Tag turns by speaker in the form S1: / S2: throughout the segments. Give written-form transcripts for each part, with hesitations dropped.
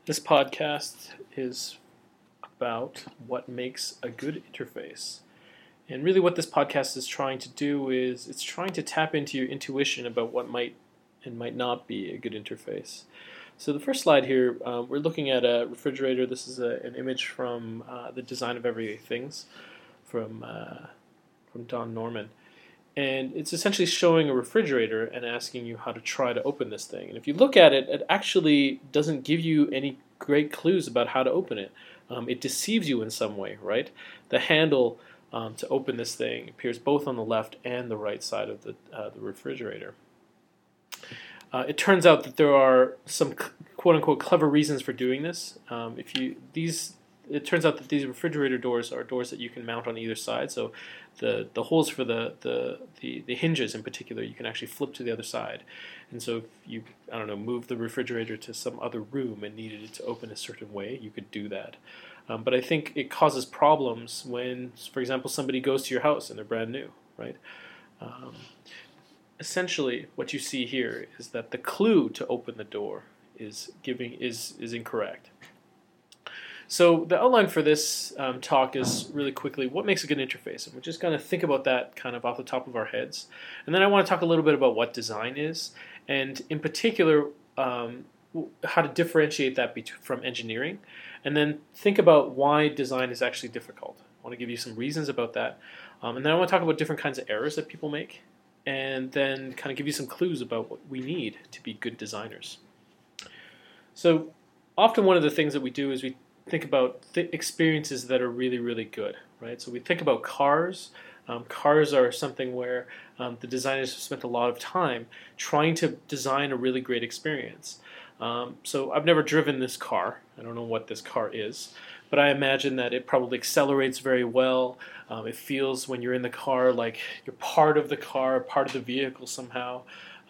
S1: This podcast is about what makes a good interface. And really, what this podcast is trying to do is it's trying to tap into your intuition about what might and might not be a good interface. So, the first slide here, we're looking at a refrigerator. This is an image from The Design of Everyday Things from Don Norman. And it's essentially showing a refrigerator and asking you how to try to open this thing. And if you look at it, it actually doesn't give you any great clues about how to open it. It deceives you in some way, right? The handle to open this thing appears both on the left and the right side of the refrigerator. It turns out that there are some quote-unquote clever reasons for doing this. It turns out that these refrigerator doors are doors that you can mount on either side. So the holes for the hinges in particular, you can actually flip to the other side. And so if you, move the refrigerator to some other room and needed it to open a certain way, you could do that. But I think it causes problems when, for example, somebody goes to your house and they're brand new, right? Essentially, what you see here is that the clue to open the door is incorrect. So the outline for this talk is really quickly what makes a good interface, and we're just going to think about that kind of off the top of our heads. And then I want to talk a little bit about what design is, and in particular how to differentiate that from engineering, and then think about why design is actually difficult. I want to give you some reasons about that, and then I want to talk about different kinds of errors that people make, and then kind of give you some clues about what we need to be good designers. So often one of the things that we do is we think about experiences that are really, really good, right? So we think about cars. Cars are something where the designers have spent a lot of time trying to design a really great experience. So I've never driven this car. I don't know what this car is, but I imagine that it probably accelerates very well. It feels when you're in the car like you're part of the car, part of the vehicle somehow.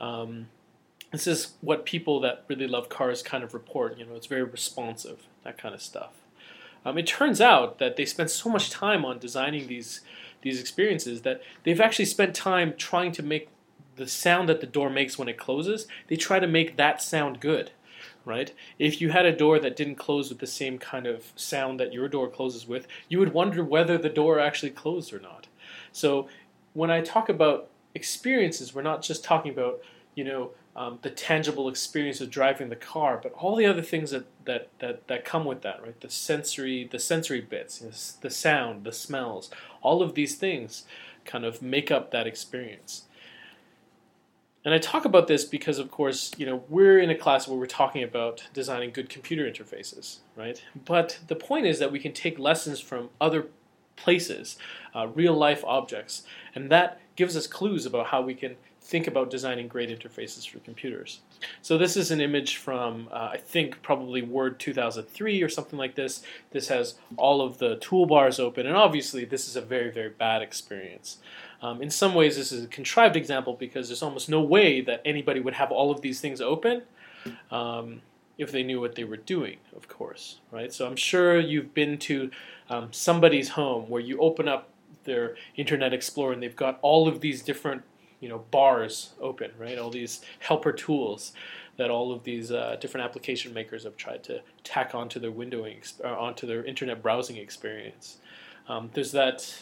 S1: This is what people that really love cars kind of report. It's very responsive, that kind of stuff. It turns out that they spent so much time on designing these experiences that they've actually spent time trying to make the sound that the door makes when it closes. They try to make that sound good, right? If you had a door that didn't close with the same kind of sound that your door closes with, you would wonder whether the door actually closed or not. So when I talk about experiences, we're not just talking about the tangible experience of driving the car, but all the other things that come with that, right? The sensory bits, the sound, the smells, all of these things kind of make up that experience. And I talk about this because, of course, we're in a class where we're talking about designing good computer interfaces, right? But the point is that we can take lessons from other places, real-life objects, and that gives us clues about how we can think about designing great interfaces for computers. So this is an image from, I think, probably Word 2003 or something like this. This has all of the toolbars open, and obviously this is a very, very bad experience. In some ways, this is a contrived example because there's almost no way that anybody would have all of these things open if they knew what they were doing, of course, right? So I'm sure you've been to somebody's home where you open up their Internet Explorer and they've got all of these different bars open, right? All these helper tools that all of these different application makers have tried to tack onto their onto their internet browsing experience. There's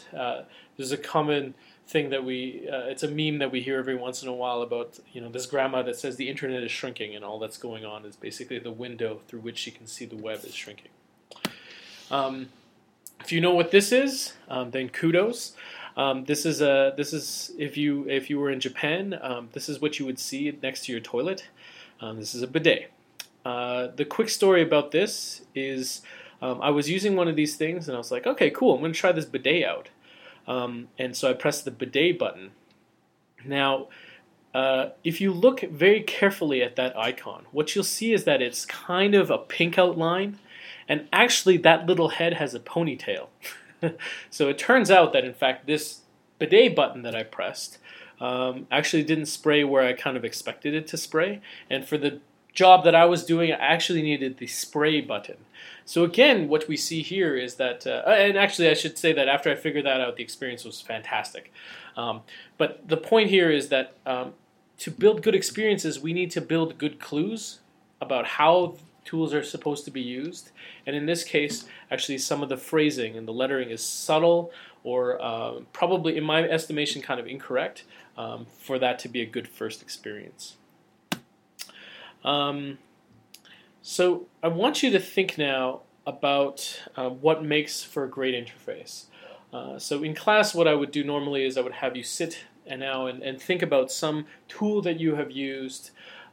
S1: a common thing that it's a meme that we hear every once in a while about, this grandma that says the internet is shrinking and all that's going on is basically the window through which she can see the web is shrinking. If you know what this is, then kudos. This is if you were in Japan, this is what you would see next to your toilet. This is a bidet. The quick story about this is I was using one of these things and I was like, okay, cool, I'm going to try this bidet out. And so I pressed the bidet button. Now, if you look very carefully at that icon, what you'll see is that it's kind of a pink outline, and actually that little head has a ponytail. So it turns out that, in fact, this bidet button that I pressed actually didn't spray where I kind of expected it to spray. And for the job that I was doing, I actually needed the spray button. So again, what we see here is that, and actually I should say that after I figured that out, the experience was fantastic. But the point here is that to build good experiences, we need to build good clues about how tools are supposed to be used. And in this case, actually some of the phrasing and the lettering is subtle or probably, in my estimation, kind of incorrect for that to be a good first experience. So I want you to think now about what makes for a great interface. So in class, what I would do normally is I would have you sit and think about some tool that you have used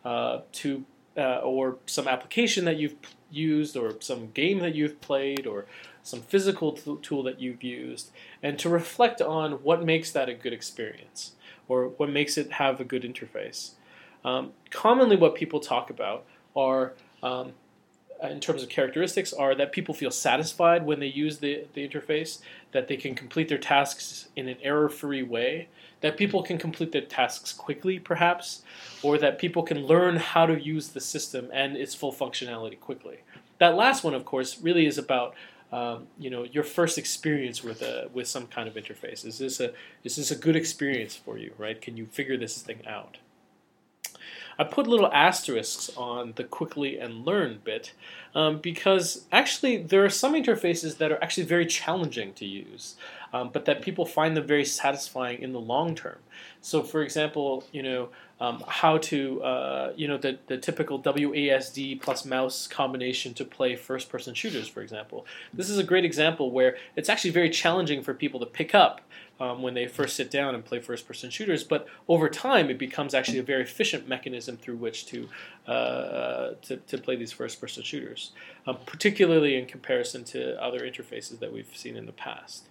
S1: or some application that you've used, or some game that you've played, or some physical tool that you've used, and to reflect on what makes that a good experience, or what makes it have a good interface. Commonly what people talk about are, in terms of characteristics, are that people feel satisfied when they use the interface, that they can complete their tasks in an error-free way, that people can complete their tasks quickly, perhaps, or that people can learn how to use the system and its full functionality quickly. That last one, of course, really is about your first experience with some kind of interface. Is this a good experience for you, right? Can you figure this thing out? I put little asterisks on the quickly and learn bit because actually there are some interfaces that are actually very challenging to use, but that people find them very satisfying in the long term. So, for example, how to the typical WASD plus mouse combination to play first-person shooters, for example. This is a great example where it's actually very challenging for people to pick up when they first sit down and play first-person shooters, but over time it becomes actually a very efficient mechanism through which to play these first-person shooters, particularly in comparison to other interfaces that we've seen in the past.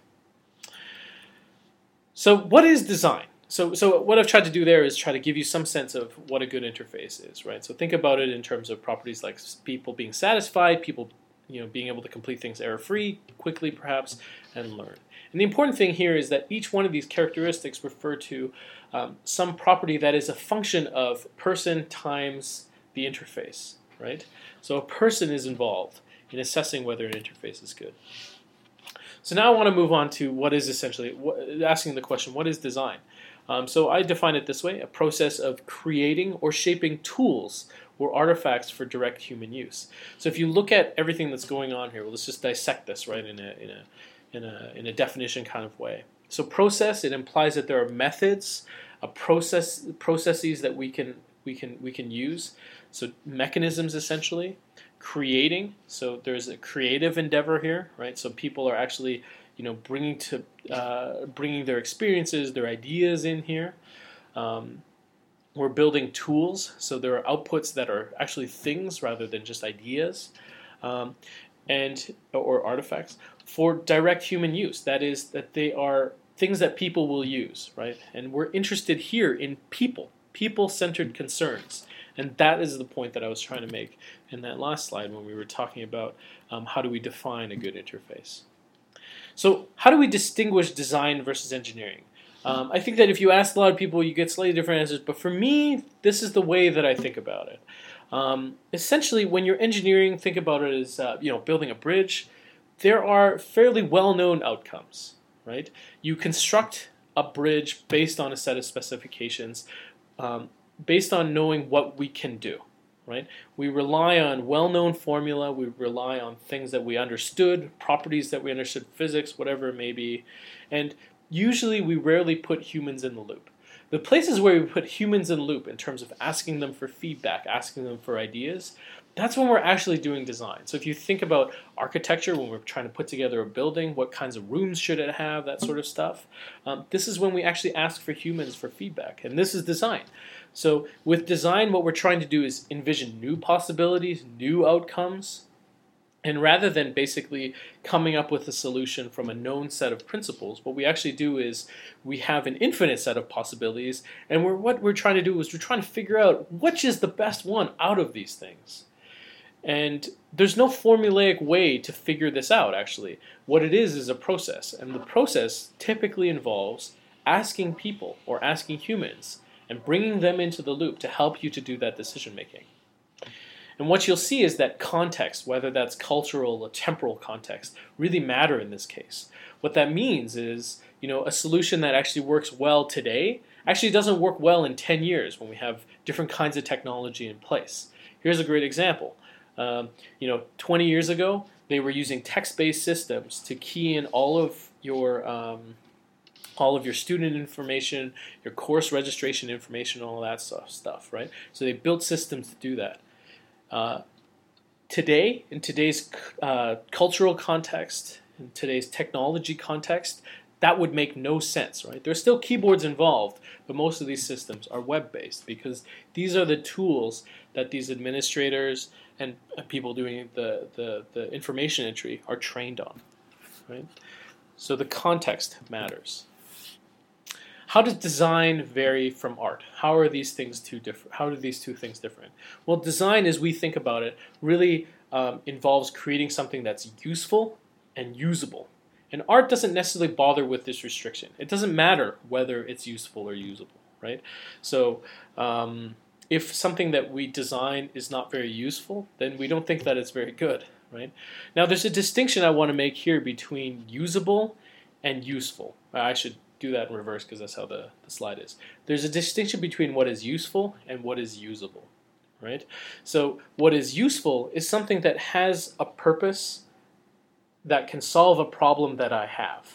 S1: So what is design? So what I've tried to do there is try to give you some sense of what a good interface is, right? So think about it in terms of properties like people being satisfied, people being able to complete things error-free, quickly perhaps, and learn. And the important thing here is that each one of these characteristics refer to some property that is a function of person times the interface, right? So a person is involved in assessing whether an interface is good. So now I want to move on to what is essentially, asking the question, what is design? So I define it this way: a process of creating or shaping tools or artifacts for direct human use. So if you look at everything that's going on here, well, let's just dissect this, right, in a definition kind of way. So process, it implies that there are methods, processes that we can use. So mechanisms, essentially. Creating, so there's a creative endeavor here, right? So people are actually bringing their experiences, their ideas in here. We're building tools, so there are outputs that are actually things rather than just ideas, or artifacts for direct human use. That is, that they are things that people will use, right? And we're interested here in people-centered concerns. And that is the point that I was trying to make in that last slide when we were talking about how do we define a good interface. So how do we distinguish design versus engineering? I think that if you ask a lot of people, you get slightly different answers. But for me, this is the way that I think about it. Essentially, when you're engineering, think about it as building a bridge. There are fairly well-known outcomes, right? You construct a bridge based on a set of specifications, based on knowing what we can do, right? We rely on well-known formula. We rely on things that we understood, properties that we understood, physics, whatever it may be. And usually we rarely put humans in the loop. The places where we put humans in the loop in terms of asking them for feedback, asking them for ideas, that's when we're actually doing design. So if you think about architecture, when we're trying to put together a building, what kinds of rooms should it have, that sort of stuff, this is when we actually ask for humans for feedback. And this is design. So with design, what we're trying to do is envision new possibilities, new outcomes, and rather than basically coming up with a solution from a known set of principles, what we actually do is we have an infinite set of possibilities, and what we're trying to do is we're trying to figure out which is the best one out of these things. And there's no formulaic way to figure this out, actually. What it is a process, and the process typically involves asking people or asking humans and bringing them into the loop to help you to do that decision making. And what you'll see is that context, whether that's cultural or temporal context, really matter in this case. What that means is, a solution that actually works well today actually doesn't work well in 10 years when we have different kinds of technology in place. Here's a great example. 20 years ago, they were using text-based systems to key in all of your student information, your course registration information, all that stuff, right? So they built systems to do that. Today, in today's cultural context, in today's technology context, that would make no sense, right? There's still keyboards involved, but most of these systems are web-based because these are the tools that these administrators and people doing the information entry are trained on, right? So the context matters. How does design vary from art? How are these things How are these two things different? Well, design, as we think about it, really involves creating something that's useful and usable. And art doesn't necessarily bother with this restriction. It doesn't matter whether it's useful or usable, right? So if something that we design is not very useful, then we don't think that it's very good, right? Now, there's a distinction I want to make here between usable and useful. I should do that in reverse because that's how the slide is. There's a distinction between what is useful and what is usable, right? So what is useful is something that has a purpose that can solve a problem that I have.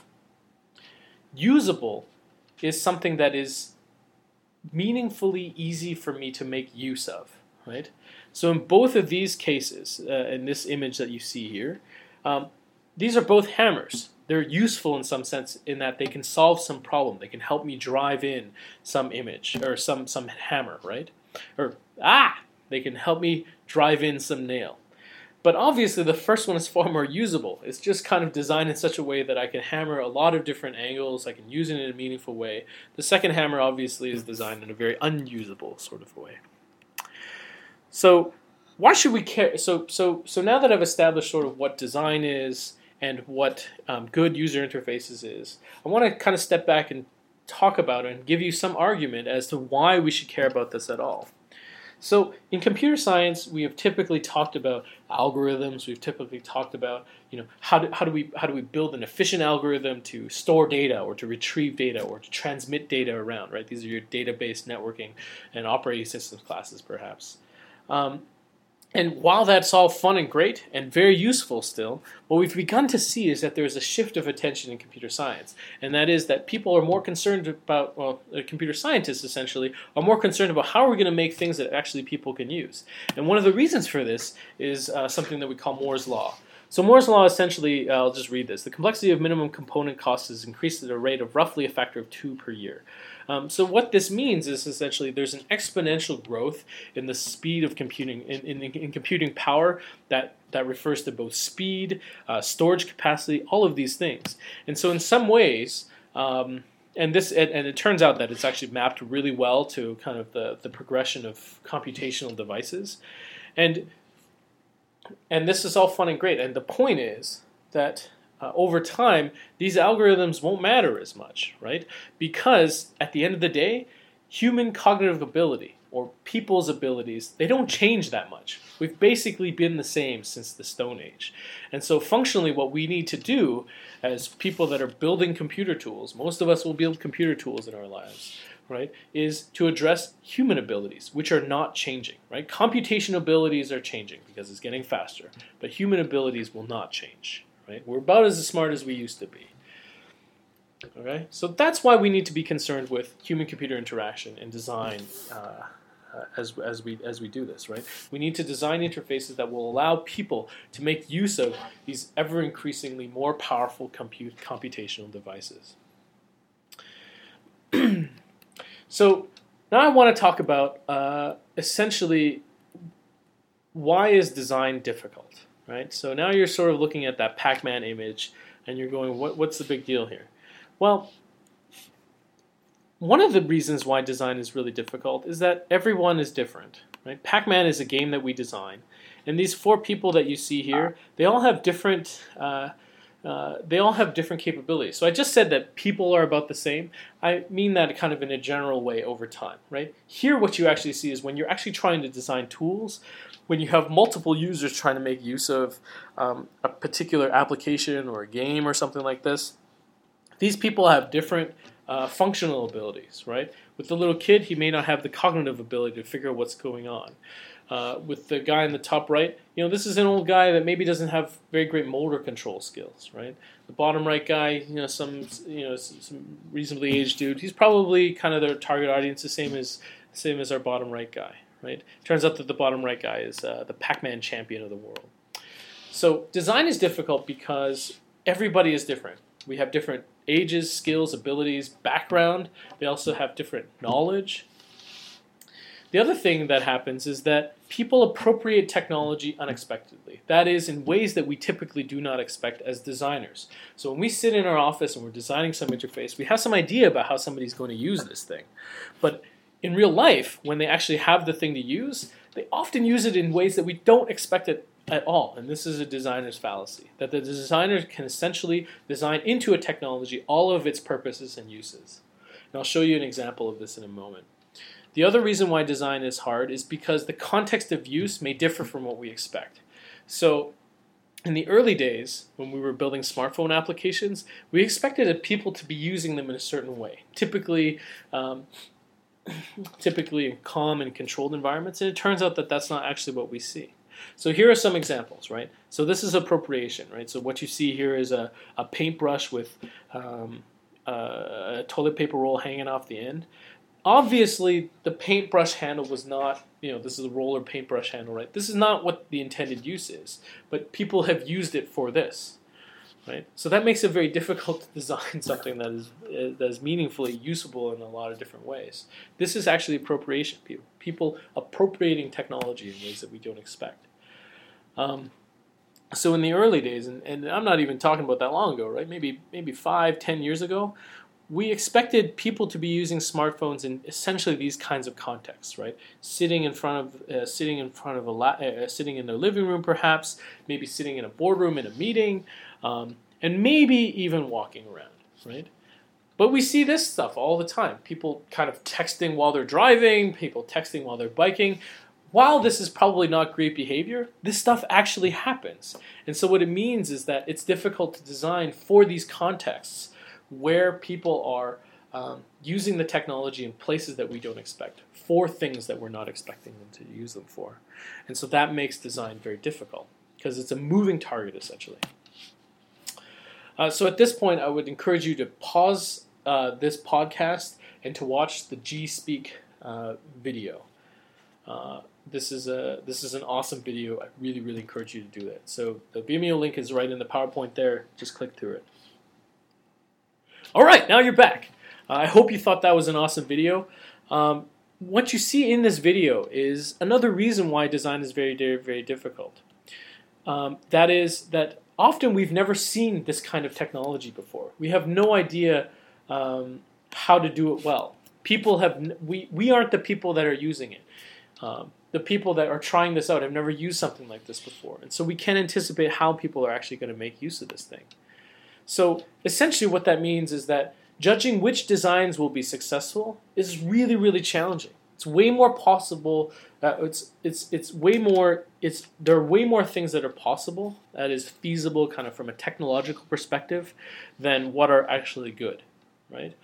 S1: Usable is something that is meaningfully easy for me to make use of, right? So in both of these cases, in this image that you see here, these are both hammers. They're useful in some sense in that they can solve some problem. They can help me drive in some image or some hammer, right? Or, they can help me drive in some nail. But obviously the first one is far more usable. It's just kind of designed in such a way that I can hammer a lot of different angles. I can use it in a meaningful way. The second hammer obviously is designed in a very unusable sort of way. So why should we care? So now that I've established sort of what design is and what good user interfaces is, I want to kind of step back and talk about it and give you some argument as to why we should care about this at all. So in computer science, we have typically talked about algorithms. We've typically talked about, how do we build an efficient algorithm to store data or to retrieve data or to transmit data around, right? These are your database networking and operating systems classes, perhaps. And while that's all fun and great and very useful still, what we've begun to see is that there's a shift of attention in computer science. And that is that people are more concerned about, computer scientists essentially, are more concerned about how we're going to make things that actually people can use. And one of the reasons for this is something that we call Moore's Law. So Moore's Law essentially, I'll just read this. The complexity of minimum component cost is increased at a rate of roughly a factor of 2 per year. So what this means is essentially there's an exponential growth in the speed of computing, in computing power that refers to both speed, storage capacity, all of these things. And so in some ways, and it turns out that it's actually mapped really well to kind of the progression of computational devices. And this is all fun and great. And the point is that over time, these algorithms won't matter as much, right? Because at the end of the day, human cognitive ability or people's abilities, they don't change that much. We've basically been the same since the Stone Age. And so functionally what we need to do as people that are building computer tools, most of us will build computer tools in our lives, right, is to address human abilities, which are not changing, right? Computation abilities are changing because it's getting faster, but human abilities will not change. Right? We're about as smart as we used to be. Okay? So that's why we need to be concerned with human-computer interaction and design as we do this. Right? We need to design interfaces that will allow people to make use of these ever-increasingly more powerful computational devices. So now I want to talk about essentially why is design difficult? Right? So now you're sort of looking at that Pac-Man image and you're going, what's the big deal here? Well, one of the reasons why design is really difficult is that everyone is different. Right? Pac-Man is a game that we design. And these 4 people that you see here, they all have different capabilities. So I just said that people are about the same. I mean that kind of in a general way over time. Right? Here what you actually see is when you're actually trying to design tools, when you have multiple users trying to make use of a particular application or a game or something like this, these people have different functional abilities, right? With the little kid, he may not have the cognitive ability to figure out what's going on. with the guy in the top right, this is an old guy that maybe doesn't have very great motor control skills, right? The bottom right guy, some reasonably aged dude. He's probably kind of their target audience, the same as our bottom right guy, right? Turns out that the bottom right guy is the Pac-Man champion of the world. So design is difficult because everybody is different. We have different ages, skills, abilities, background. They also have different knowledge. The other thing that happens is that people appropriate technology unexpectedly. That is, in ways that we typically do not expect as designers. So when we sit in our office and we're designing some interface, we have some idea about how somebody's going to use this thing. But in real life, when they actually have the thing to use, they often use it in ways that we don't expect it at all. And this is a designer's fallacy, that the designer can essentially design into a technology all of its purposes and uses. And I'll show you an example of this in a moment. The other reason why design is hard is because the context of use may differ from what we expect. So in the early days, when we were building smartphone applications, we expected people to be using them in a certain way, typically in calm and controlled environments, and it turns out that that's not actually what we see. So here are some examples, right? So this is appropriation, right? So what you see here is a paintbrush with a toilet paper roll hanging off the end. Obviously, the paintbrush handle was not, this is a roller paintbrush handle, right? This is not what the intended use is, but people have used it for this, right? So that makes it very difficult to design something that is meaningfully usable in a lot of different ways. This is actually appropriation, people appropriating technology in ways that we don't expect. So in the early days, and I'm not even talking about that long ago, right? Maybe 5-10 years ago, we expected people to be using smartphones in essentially these kinds of contexts, right? Sitting in their living room, perhaps, maybe sitting in a boardroom in a meeting, and maybe even walking around, right? But we see this stuff all the time. People kind of texting while they're driving, people texting while they're biking. While this is probably not great behavior, this stuff actually happens. And so what it means is that it's difficult to design for these contexts where people are using the technology in places that we don't expect, for things that we're not expecting them to use them for. And so that makes design very difficult, because it's a moving target, essentially. So at this point, I would encourage you to pause this podcast and to watch the G-Speak video. This is an awesome video. I really, really encourage you to do that. So the Vimeo link is right in the PowerPoint there. Just click through it. All right, now you're back. I hope you thought that was an awesome video. What you see in this video is another reason why design is very, very, very difficult. That is that often we've never seen this kind of technology before. We have no idea how to do it well. We aren't the people that are using it. The people that are trying this out have never used something like this before. And so we can't anticipate how people are actually going to make use of this thing. So essentially what that means is that judging which designs will be successful is really, really challenging. It's way more possible. There are way more things that are possible, that is feasible kind of from a technological perspective, than what are actually good, right?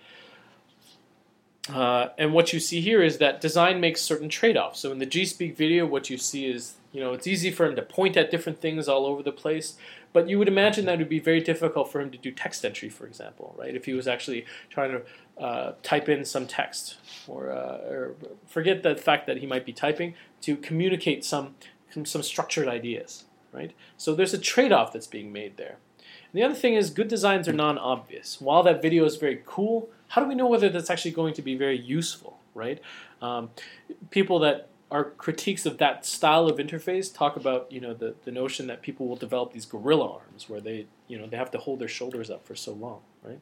S1: And what you see here is that design makes certain trade-offs. So in the G-Speak video, what you see is, it's easy for him to point at different things all over the place, but you would imagine that it would be very difficult for him to do text entry, for example, right? If he was actually trying to type in some text, or forget the fact that he might be typing, to communicate some structured ideas, right? So there's a trade-off that's being made there. And the other thing is, good designs are non-obvious. While that video is very cool, how do we know whether that's actually going to be very useful, right? People that are critiques of that style of interface talk about, the notion that people will develop these gorilla arms where they have to hold their shoulders up for so long, right?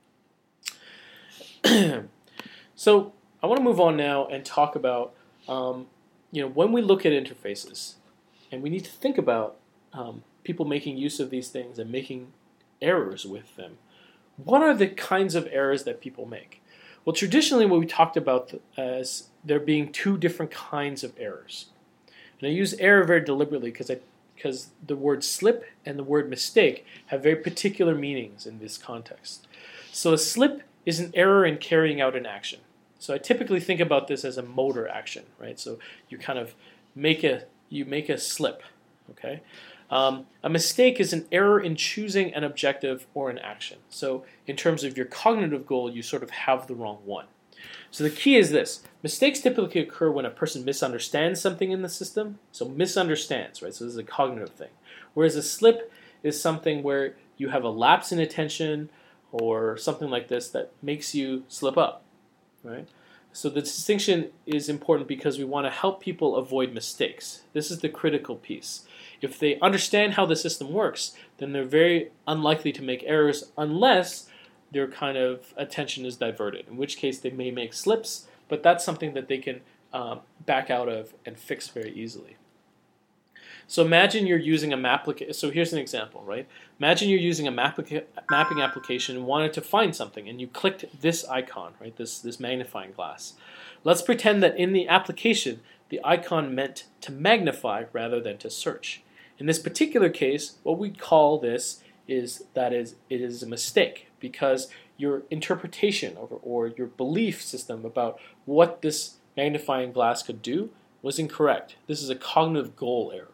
S1: So I want to move on now and talk about, when we look at interfaces, and we need to think about people making use of these things and making errors with them. What are the kinds of errors that people make? Well, traditionally what we talked about as there being two different kinds of errors. And I use error very deliberately because the word slip and the word mistake have very particular meanings in this context. So a slip is an error in carrying out an action. So I typically think about this as a motor action, right? So you kind of make a slip. Okay, a mistake is an error in choosing an objective or an action. So in terms of your cognitive goal, you sort of have the wrong one. So the key is this: mistakes typically occur when a person misunderstands something in the system. So misunderstands, right? So this is a cognitive thing. Whereas a slip is something where you have a lapse in attention or something like this that makes you slip up, right? So the distinction is important because we want to help people avoid mistakes. This is the critical piece. If they understand how the system works, then they're very unlikely to make errors unless their kind of attention is diverted, in which case they may make slips, but that's something that they can back out of and fix very easily. So imagine you're using a map. So here's an example, right? Imagine you're using a mapping application and wanted to find something, and you clicked this icon, right? This magnifying glass. Let's pretend that in the application, the icon meant to magnify rather than to search. In this particular case, what we call this is it is a mistake because your interpretation or your belief system about what this magnifying glass could do was incorrect. This is a cognitive goal error.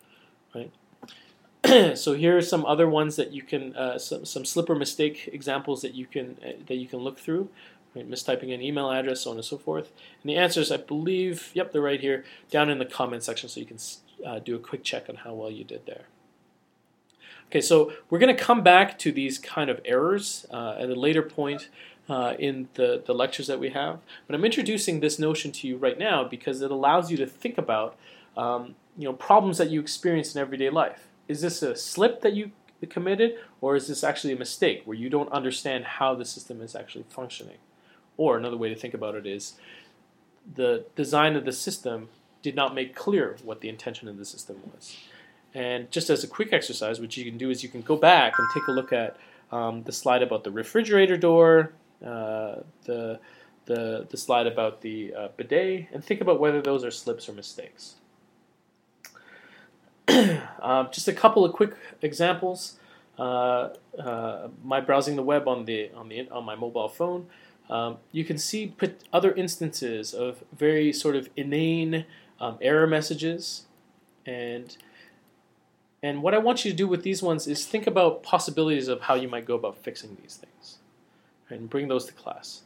S1: Right. So here are some other ones that you can some slip or mistake examples that you can look through. Right, mistyping an email address, so on and so forth. And the answers, I believe, yep, they're right here down in the comment section, so you can do a quick check on how well you did there. Okay, so we're going to come back to these kind of errors at a later point in the lectures that we have. But I'm introducing this notion to you right now because it allows you to think about problems that you experience in everyday life. Is this a slip that you committed, or is this actually a mistake where you don't understand how the system is actually functioning? Or another way to think about it is the design of the system did not make clear what the intention of the system was. And just as a quick exercise, what you can do is you can go back and take a look at the slide about the refrigerator door, the slide about the bidet, and think about whether those are slips or mistakes. Just a couple of quick examples. My browsing the web on my mobile phone. You can see other instances of very sort of inane error messages, and what I want you to do with these ones is think about possibilities of how you might go about fixing these things, right, and bring those to class.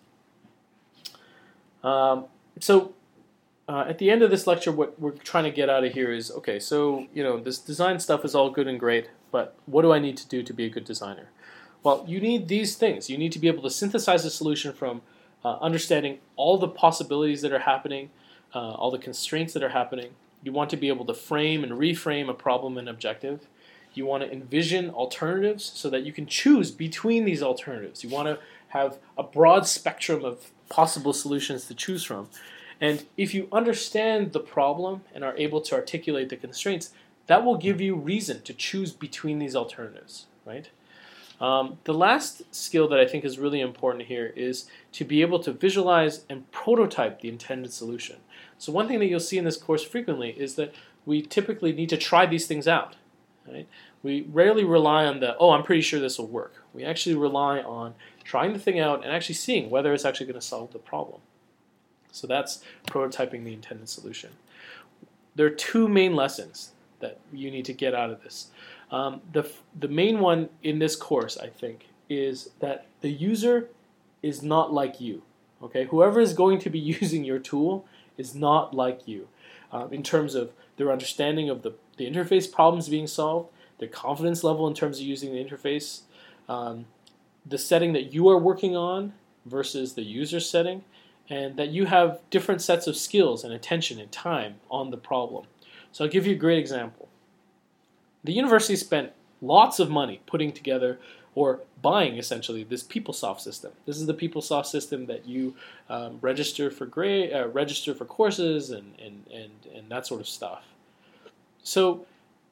S1: At the end of this lecture, what we're trying to get out of here is, okay, so this design stuff is all good and great, but what do I need to do to be a good designer? Well, you need these things. You need to be able to synthesize a solution from understanding all the possibilities that are happening, all the constraints that are happening. You want to be able to frame and reframe a problem and objective. You want to envision alternatives so that you can choose between these alternatives. You want to have a broad spectrum of possible solutions to choose from. And if you understand the problem and are able to articulate the constraints, that will give you reason to choose between these alternatives, right? The last skill that I think is really important here is to be able to visualize and prototype the intended solution. So one thing that you'll see in this course frequently is that we typically need to try these things out, right? We rarely rely on I'm pretty sure this will work. We actually rely on trying the thing out and actually seeing whether it's actually going to solve the problem. So that's prototyping the intended solution. There are two main lessons that you need to get out of this. The main one in this course, I think, is that the user is not like you. Okay, whoever is going to be using your tool is not like you in terms of their understanding of the interface problems being solved, their confidence level in terms of using the interface, the setting that you are working on versus the user setting, and that you have different sets of skills and attention and time on the problem. So I'll give you a great example. The university spent lots of money putting together or buying essentially this PeopleSoft system. This is the PeopleSoft system that you register for courses and that sort of stuff. So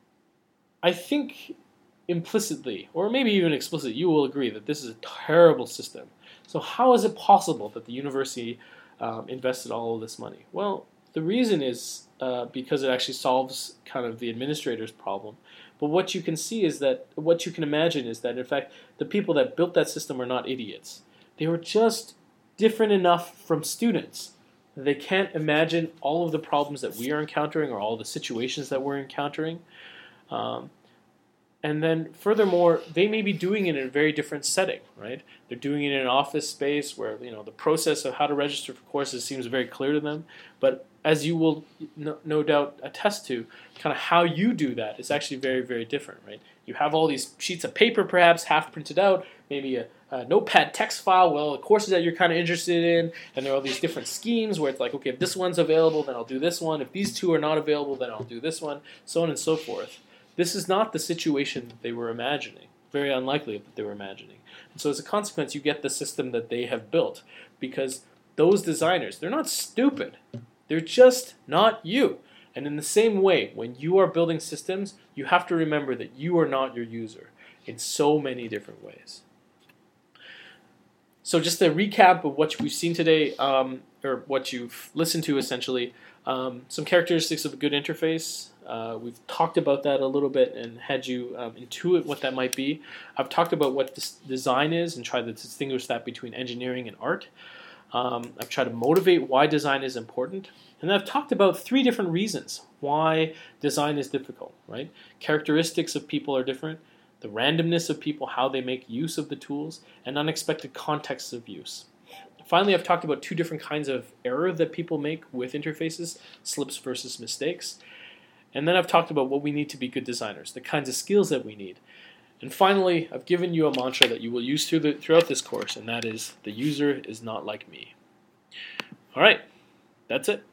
S1: I think implicitly, or maybe even explicitly, you will agree that this is a terrible system. So how is it possible that the university invested all of this money? Well, the reason is because it actually solves kind of the administrator's problem. But what you can imagine is that, in fact, the people that built that system are not idiots. They were just different enough from students They can't imagine all of the problems that we are encountering or all the situations that we're encountering. Um, and then furthermore, they may be doing it in a very different setting, right? They're doing it in an office space where the process of how to register for courses seems very clear to them. But as you will no doubt attest to, kind of how you do that is actually very, very different, right? You have all these sheets of paper perhaps half printed out, maybe a notepad text file, well, the courses that you're kind of interested in, and there are all these different schemes where it's like, okay, if this one's available, then I'll do this one. If these two are not available, then I'll do this one, so on and so forth. This is not the situation that they were imagining. Very unlikely that they were imagining. And so as a consequence, you get the system that they have built because those designers, they're not stupid. They're just not you. And in the same way, when you are building systems, you have to remember that you are not your user in so many different ways. So just a recap of what we've seen today, or what you've listened to essentially, some characteristics of a good interface. We've talked about that a little bit and had you intuit what that might be. I've talked about what design is and tried to distinguish that between engineering and art. I've tried to motivate why design is important. And I've talked about 3 different reasons why design is difficult, right? Characteristics of people are different, the randomness of people, how they make use of the tools, and unexpected contexts of use. Finally, I've talked about 2 different kinds of error that people make with interfaces, slips versus mistakes. And then I've talked about what we need to be good designers, the kinds of skills that we need. And finally, I've given you a mantra that you will use throughout this course, and that is, the user is not like me. All right, that's it.